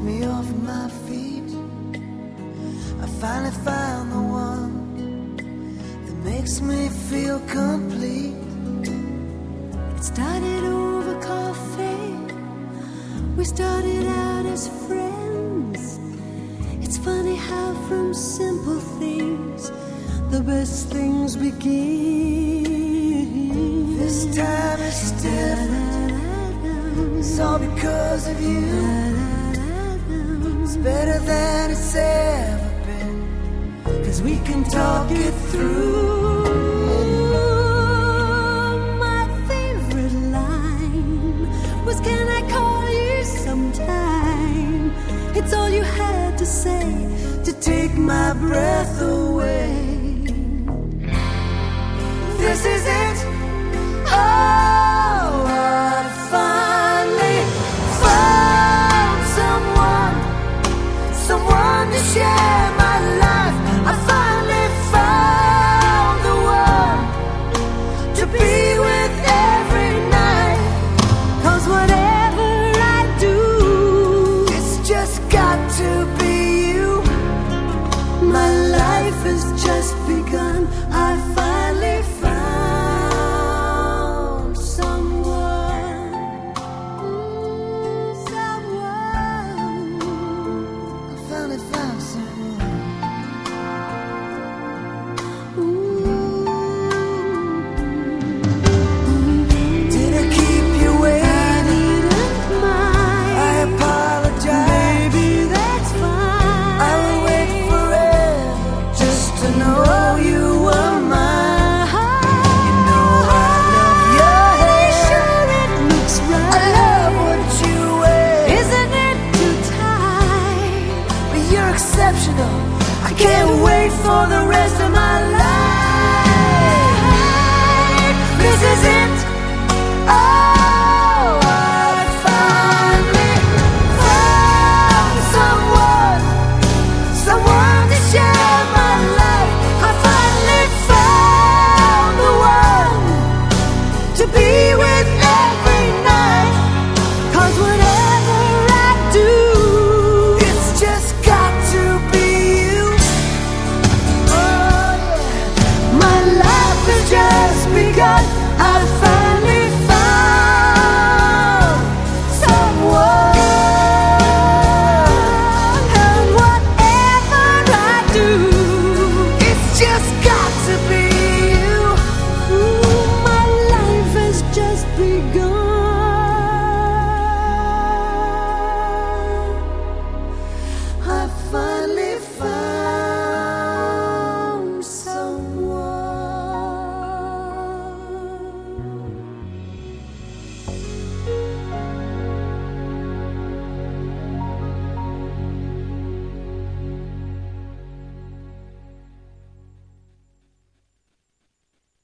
me off my feet. I finally found the one that makes me feel complete. It started over coffee. We started out as friends. It's funny how from simple things the best things begin. This time it's different. It's all because of you. It's better than it's ever been, 'cause we can talk it through. My favorite line was, can I call you sometime? It's all you had to say to take my breath away. This is it. Oh,